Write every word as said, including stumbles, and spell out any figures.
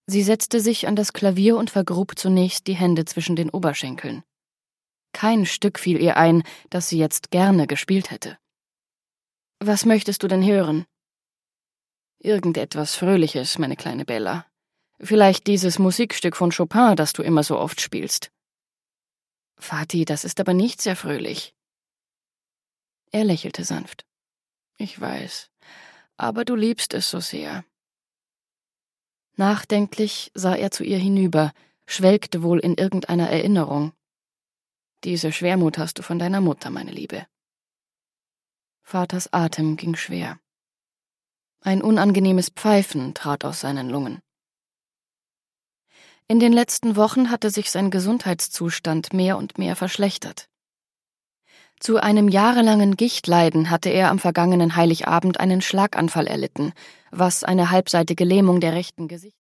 Sie setzte sich an das Klavier und vergrub zunächst die Hände zwischen den Oberschenkeln. Kein Stück fiel ihr ein, das sie jetzt gerne gespielt hätte. »Was möchtest du denn hören?« »Irgendetwas Fröhliches, meine kleine Bella. Vielleicht dieses Musikstück von Chopin, das du immer so oft spielst.« »Vati, das ist aber nicht sehr fröhlich.« Er lächelte sanft. »Ich weiß, aber du liebst es so sehr.« Nachdenklich sah er zu ihr hinüber, schwelgte wohl in irgendeiner Erinnerung. »Diese Schwermut hast du von deiner Mutter, meine Liebe.« Vaters Atem ging schwer. Ein unangenehmes Pfeifen trat aus seinen Lungen. In den letzten Wochen hatte sich sein Gesundheitszustand mehr und mehr verschlechtert. Zu einem jahrelangen Gichtleiden hatte er am vergangenen Heiligabend einen Schlaganfall erlitten, was eine halbseitige Lähmung der rechten Gesichts